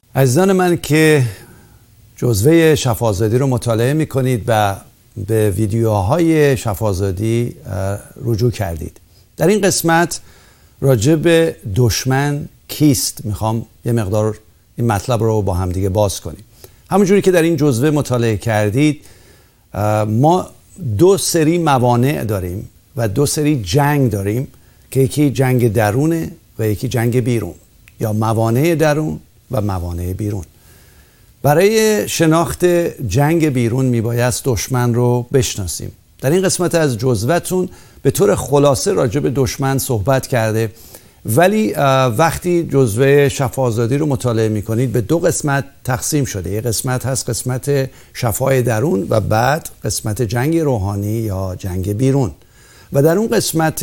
عزیزان من که جزوه شفاآزادی رو مطالعه میکنید و به ویدیوهای شفاآزادی رجوع کردید، در این قسمت راجع به دشمن کیست میخوام یه مقدار این مطلب رو با هم دیگه باز کنیم. همونجوری که در این جزوه مطالعه کردید، ما دو سری موانع داریم و دو سری جنگ داریم که یکی جنگ درونه و یکی جنگ بیرون، یا موانع درون و موانع بیرون. برای شناخت جنگ بیرون میبایست دشمن رو بشناسیم. در این قسمت از جزوه‌تون به طور خلاصه راجع به دشمن صحبت کرده، ولی وقتی جزوه شفاآزادی رو مطالعه میکنید به دو قسمت تقسیم شده. یک قسمت هست قسمت شفای درون و بعد قسمت جنگ روحانی یا جنگ بیرون. و در اون قسمت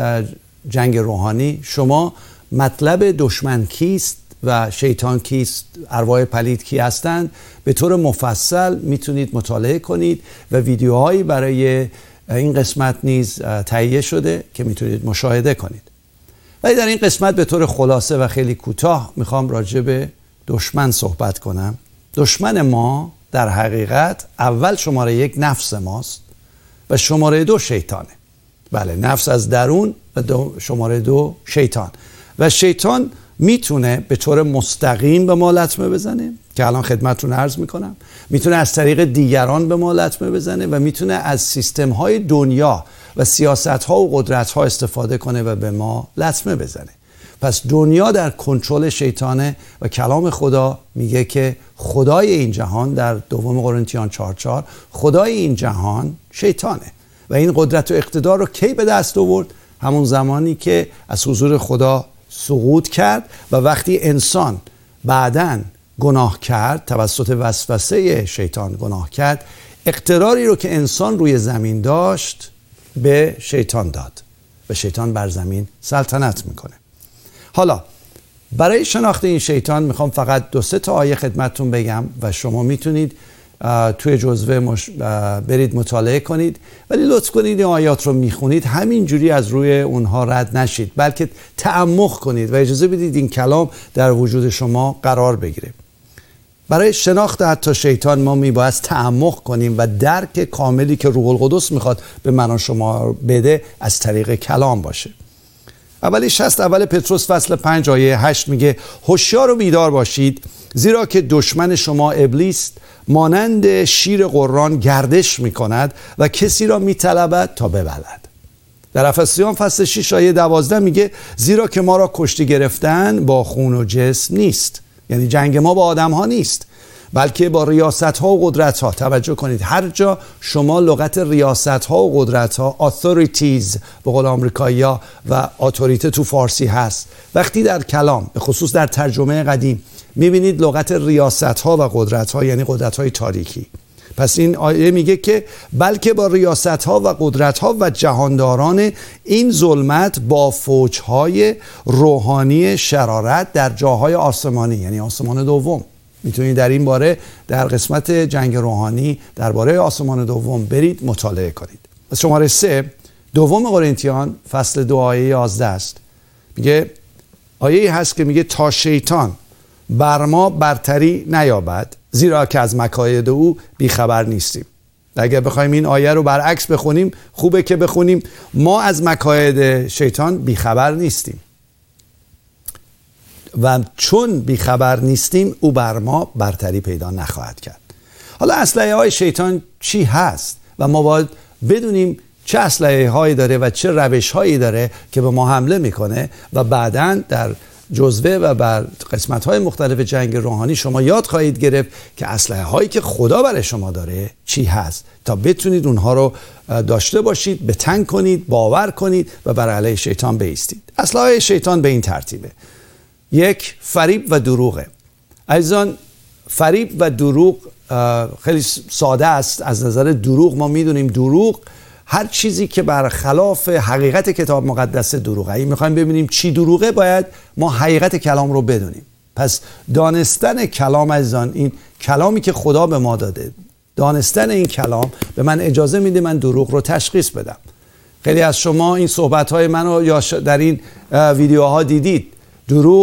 جنگ روحانی شما مطلب دشمن کیست و شیطان کیست، ارواح پلید کی هستند، به طور مفصل میتونید مطالعه کنید و ویدیوهایی برای این قسمت نیز تهیه شده که میتونید مشاهده کنید. ولی در این قسمت به طور خلاصه و خیلی کوتاه میخوام راجع به دشمن صحبت کنم. دشمن ما در حقیقت اول شماره یک نفس ماست و شماره دو شیطانه. بله، نفس از درون و شماره دو شیطان. و شیطان میتونه به طور مستقیم به ما لطمه بزنه که الان خدمتتون عرض میکنم، میتونه از طریق دیگران به ما لطمه بزنه و میتونه از سیستم های دنیا و سیاست ها و قدرت ها استفاده کنه و به ما لطمه بزنه. پس دنیا در کنترل شیطانه و کلام خدا میگه که خدای این جهان در دوم قرنتیان 4:4 خدای این جهان شیطانه و این قدرت و اقتدار رو کی به دست آورد؟ همون زمانی که از حضور خدا سقوط کرد و وقتی انسان بعداً گناه کرد، توسط وسوسه شیطان گناه کرد، اقتداری رو که انسان روی زمین داشت به شیطان داد و شیطان بر زمین سلطنت میکنه. حالا برای شناخت این شیطان میخوام فقط 2-3 تا آیه خدمتتون بگم و شما میتونید توی جزوه برید مطالعه کنید، ولی لطف کنید این آیات رو میخونید همینجوری از روی اونها رد نشید، بلکه تعمق کنید و اجازه بدید این کلام در وجود شما قرار بگیره. برای شناخت حتی شیطان ما میباید تعمق کنیم و درک کاملی که روح القدس میخواد به من و شما بده از طریق کلام باشه. اولیش هست اول پتروس فصل 5 آیه 8 میگه هوشیار و بیدار باشید، زیرا که دشمن شما ابلیس مانند شیر قران گردش میکند و کسی را میطلبد تا ببلد. در افسیان فصل 6 آیه 12 میگه زیرا که ما را کشتی گرفتن با خون و جسم نیست، یعنی جنگ ما با آدم ها نیست، بلکه با ریاست ها و قدرت ها. توجه کنید، هر جا شما لغت ریاست ها و قدرت ها authorities به قول آمریکایی ها و اتوریته تو فارسی هست، وقتی در کلام به خصوص در ترجمه قدیم میبینید لغت ریاست ها و قدرت ها یعنی قدرت های تاریکی. پس این آیه میگه که بلکه با ریاست ها و قدرت ها و جهانداران این ظلمت با فوج های روحانی شرارت در جاهای آسمانی، یعنی آسمان دوم. میتونید در این باره در قسمت جنگ روحانی درباره آسمان دوم برید مطالعه کنید. از شماره 3 دوم قرنتیان فصل 2 آیه 11 است. میگه آیه هست که میگه تا شیطان بر ما برتری نیابد، زیرا که از مکاید او بیخبر نیستیم. اگر بخوایم این آیه رو برعکس بخونیم، خوبه که بخونیم ما از مکاید شیطان بیخبر نیستیم و چون بیخبر نیستیم او بر ما برتری پیدا نخواهد کرد. حالا اسلحه های شیطان چی هست و ما باید بدونیم چه اسلحه هایی داره و چه روش هایی داره که به ما حمله میکنه و بعداً در جزوه و بر قسمت های مختلف جنگ روحانی شما یاد خواهید گرفت که اسلحه هایی که خدا برای شما داره چی هست تا بتونید اونها رو داشته باشید، بتنگ کنید، باور کنید و بر علیه شیطان بایستید. اسلحه شیطان به این ترتیبه: 1. فریب و دروغه. عزیزان، فریب و دروغ خیلی ساده است. از نظر دروغ ما میدونیم دروغ هر چیزی که برخلاف حقیقت کتاب مقدس دروغه. اگه میخوایم ببینیم چی دروغه باید ما حقیقت کلام رو بدونیم. پس دانستن کلام عزیزان، این کلامی که خدا به ما داده، دانستن این کلام به من اجازه میده من دروغ رو تشخیص بدم. خیلی از شما این صحبت‌های منو یا در این ویدیوها دیدید. دروغ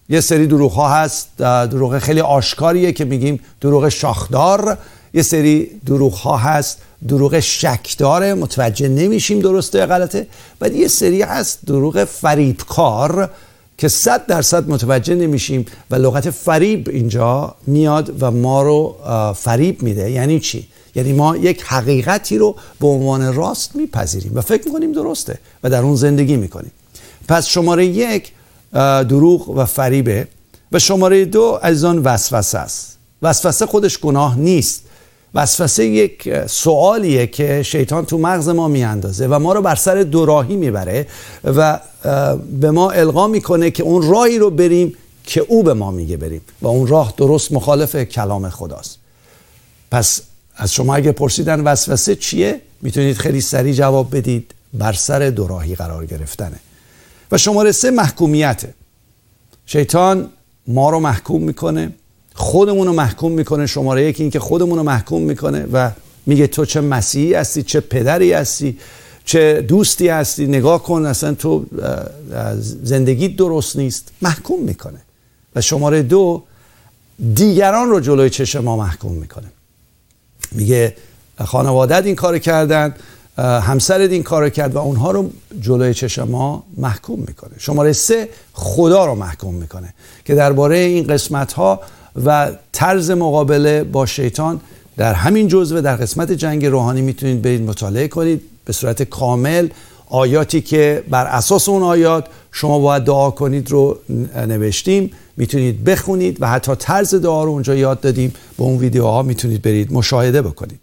یه سری دروغ ها هست، دروغ خیلی آشکاریه که میگیم دروغ شاخدار. یه سری دروغ ها هست دروغ شکداره، متوجه نمیشیم درسته یا غلطه. بعد یه سری هست دروغ فریبکار که 100% متوجه نمیشیم و لغت فریب اینجا میاد و ما رو فریب میده. یعنی چی؟ یعنی ما یک حقیقتی رو به عنوان راست میپذیریم و فکر میکنیم درسته و در اون زندگی میکنیم. پس شماره 1 دروغ و فریبه و شماره 2 عزیزان وسوسه است. وسوسه خودش گناه نیست. وسوسه یک سوالیه که شیطان تو مغز ما میاندازه و ما رو بر سر دوراهی میبره و به ما القا میکنه که اون راهی رو بریم که او به ما میگه بریم و اون راه درست مخالف کلام خداست. پس از شما اگه پرسیدن وسوسه چیه، میتونید خیلی سریع جواب بدید بر سر دوراهی قرار گرفتنه. و شماره 3 محکومیته. شیطان ما رو محکوم میکنه، خودمون رو محکوم میکنه. شماره 1 این که خودمون رو محکوم میکنه و میگه تو چه مسیحی هستی، چه پدری هستی، چه دوستی هستی، نگاه کن اصلا تو زندگی درست نیست. محکوم میکنه. و شماره 2 دیگران رو جلوی چشم ما محکوم میکنه. میگه خانوادت این کار کردن، همسرت این کار کرد و اونها رو جلوی چشم ما محکوم میکنه. شماره 3 خدا رو محکوم میکنه که درباره این قسمت ها و طرز مقابله با شیطان در همین جزوه در قسمت جنگ روحانی میتونید برید مطالعه کنید به صورت کامل. آیاتی که بر اساس اون آیات شما باید دعا کنید رو نوشتیم، میتونید بخونید و حتی طرز دعا رو اونجا یاد دادیم. با اون ویدیوها میتونید برید مشاهده بکنید.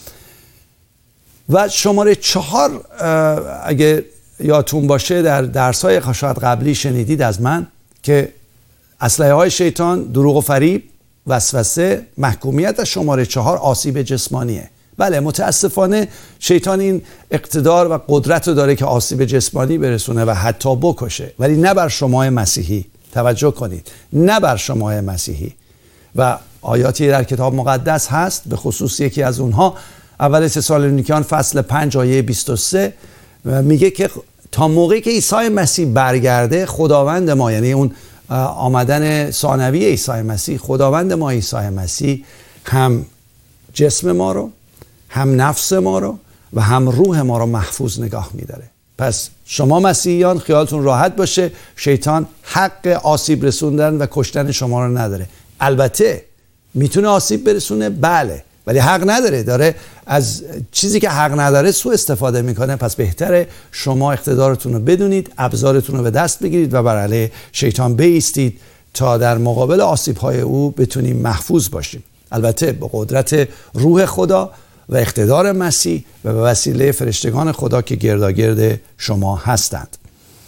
و شماره 4 اگه یادتون باشه در درس‌های شاید قبلی شنیدید از من که اسلحه های شیطان دروغ و فریب، وسوسه، محکومیت. و شماره 4 آسیب جسمانیه. بله متاسفانه شیطان این اقتدار و قدرت رو داره که آسیب جسمانی برسونه و حتی بکشه، ولی نه بر شما مسیحی. توجه کنید، نه بر شما مسیحی. و آیاتی در کتاب مقدس هست، به خصوص یکی از اونها اول تسالونیکیان فصل 5 آیه 23 میگه که تا موقعی که عیسی مسیح برگرده خداوند ما، یعنی اون آمدن ثانوی عیسی مسیح، خداوند ما عیسی مسیح هم جسم ما رو، هم نفس ما رو و هم روح ما رو محفوظ نگاه می‌داره. پس شما مسیحیان خیالتون راحت باشه، شیطان حق آسیب رسوندن و کشتن شما رو نداره. البته میتونه آسیب برسونه، بله، ولی حق نداره. داره از چیزی که حق نداره سوء استفاده میکنه. پس بهتره شما اقتدارتون رو بدونید، ابزارتون رو به دست بگیرید و بر علیه شیطان بایستید تا در مقابل آسیب‌های او بتونیم محفوظ باشیم. البته با قدرت روح خدا و اقتدار مسیح و به وسیله فرشتگان خدا که گرداگرد شما هستند.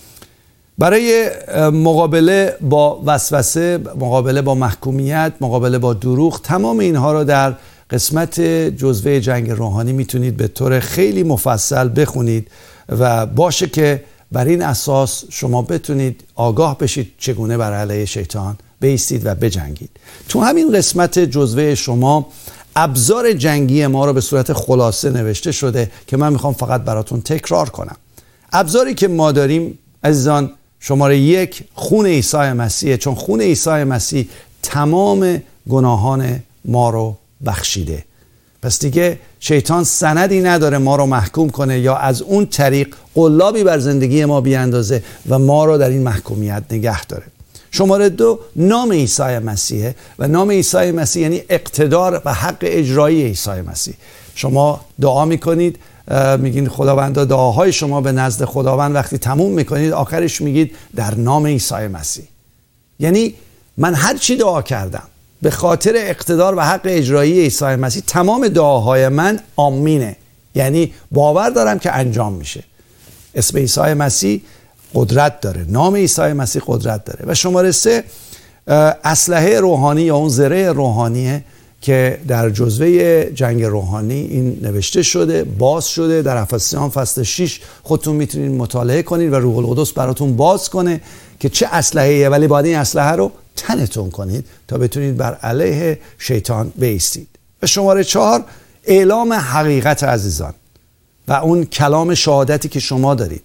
برای مقابله با وسوسه، مقابله با محکومیت، مقابله با دروغ، تمام اینها رو در قسمت جزوه جنگ روحانی میتونید به طور خیلی مفصل بخونید و باشه که بر این اساس شما بتونید آگاه بشید چگونه بر علیه شیطان بایستید و بجنگید. تو همین قسمت جزوه شما ابزار جنگی ما رو به صورت خلاصه نوشته شده که من میخوام فقط براتون تکرار کنم. ابزاری که ما داریم عزیزان، شماره 1 خون عیسی مسیح، چون خون عیسی مسیح تمام گناهان ما رو بخشیده. پس دیگه شیطان سندی نداره ما رو محکوم کنه یا از اون طریق قلابی بر زندگی ما بیاندازه و ما رو در این محکومیت نگه داره. شماره 2 نام عیسی مسیحه و نام عیسی مسیح یعنی اقتدار و حق اجرایی عیسی مسیح. شما دعا میکنید، میگین خداوندا، دعاهای شما به نزد خداوند وقتی تموم میکنید آخرش میگید در نام عیسی مسیح. یعنی من هر چی دعا کردم به خاطر اقتدار و حق اجرایی عیسی مسیح، تمام دعاهای من آمینه، یعنی باور دارم که انجام میشه. اسم عیسی مسیح قدرت داره، نام عیسی مسیح قدرت داره. و شماره 3 اسلحه روحانی یا اون زره روحانیه که در جزوه جنگ روحانی این نوشته شده، باز شده در افسیان فصل 6. خودتون میتونید مطالعه کنید و روح القدس براتون باز کنه که چه اسلحه‌ایه، ولی باید این اسلحه رو تنتون کنید تا بتونید بر علیه شیطان بایستید. و شماره 4 اعلام حقیقت عزیزان و اون کلام شهادتی که شما دارید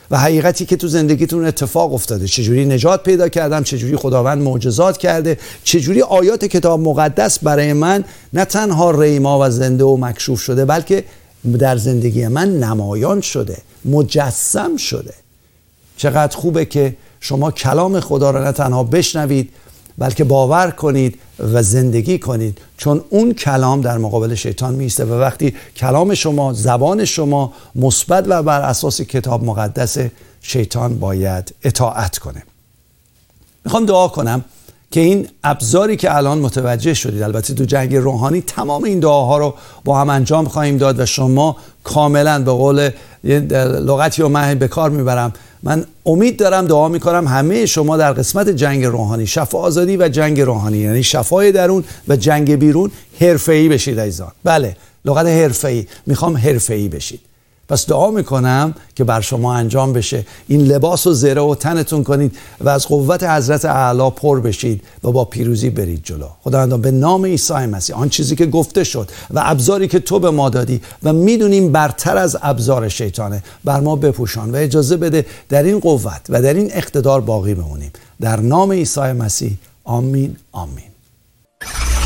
و حقیقتی که تو زندگیتون اتفاق افتاده، چجوری نجات پیدا کردم، چجوری خداوند معجزات کرده، چجوری آیات کتاب مقدس برای من نه تنها ریما و زنده و مکشوف شده، بلکه در زندگی من نمایان شده، مجسم شده. چقدر خوبه که شما کلام خدا را نه تنها بشنوید بلکه باور کنید و زندگی کنید، چون اون کلام در مقابل شیطان میسته و وقتی کلام شما، زبان شما مثبت و بر اساس کتاب مقدس، شیطان باید اطاعت کنه. میخوام دعا کنم که این ابزاری که الان متوجه شدید، البته تو جنگ روحانی تمام این دعاها رو با هم انجام خواهیم داد و شما کاملا، به قول لغتی رو من به کار میبرم، من امید دارم، دعا میکنم همه شما در قسمت جنگ روحانی، شفا آزادی و جنگ روحانی، یعنی شفای درون و جنگ بیرون، حرفه‌ای بشید عزیزان. بله، لغت حرفه‌ای، میخوام حرفه‌ای بشید. پس دعا میکنم که بر شما انجام بشه، این لباس و زره و تنتون کنید و از قوت حضرت اعلی پر بشید و با پیروزی برید جلو. خداوند به نام عیسی مسیح آن چیزی که گفته شد و ابزاری که تو به ما دادی و میدونیم برتر از ابزار شیطانه، بر ما بپوشان و اجازه بده در این قوت و در این اقتدار باقی بمونیم. در نام عیسی مسیح، آمین آمین.